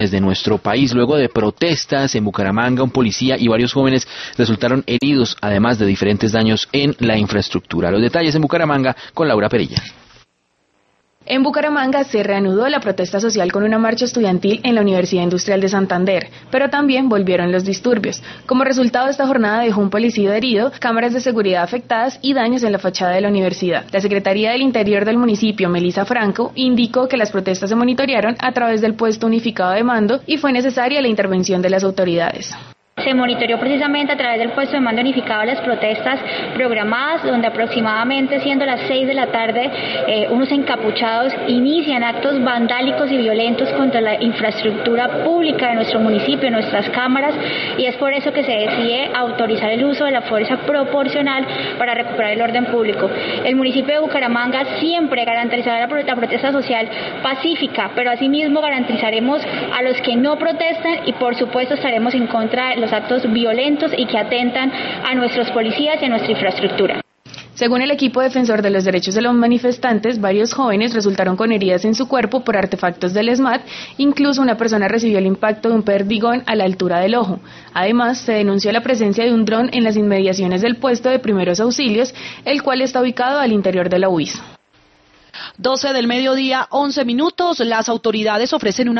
de nuestro país. Luego de protestas en Bucaramanga, un policía y varios jóvenes resultaron heridos, además de diferentes daños en la infraestructura. Los detalles en Bucaramanga con Laura Perilla. En Bucaramanga se reanudó la protesta social con una marcha estudiantil en la Universidad Industrial de Santander, pero también volvieron los disturbios. Como resultado, esta jornada dejó un policía herido, cámaras de seguridad afectadas y daños en la fachada de la universidad. La Secretaría del Interior del municipio, Melissa Franco, indicó que las protestas se monitorearon a través del puesto unificado de mando y fue necesaria la intervención de las autoridades. Se monitoreó precisamente a través del puesto de mando unificado las protestas programadas, donde aproximadamente siendo las 6 de la tarde, unos encapuchados inician actos vandálicos y violentos contra la infraestructura pública de nuestro municipio, nuestras cámaras, y es por eso que se decide autorizar el uso de la fuerza proporcional para recuperar el orden público. El municipio de Bucaramanga siempre garantizará la protesta social pacífica, pero asimismo garantizaremos a los que no protestan y por supuesto estaremos en contra de los actos violentos y que atentan a nuestros policías y a nuestra infraestructura. Según el equipo defensor de los derechos de los manifestantes, varios jóvenes resultaron con heridas en su cuerpo por artefactos del ESMAD, incluso una persona recibió el impacto de un perdigón a la altura del ojo. Además, se denunció la presencia de un dron en las inmediaciones del puesto de primeros auxilios, el cual está ubicado al interior de la UIS. 12 del mediodía, 11 minutos, las autoridades ofrecen una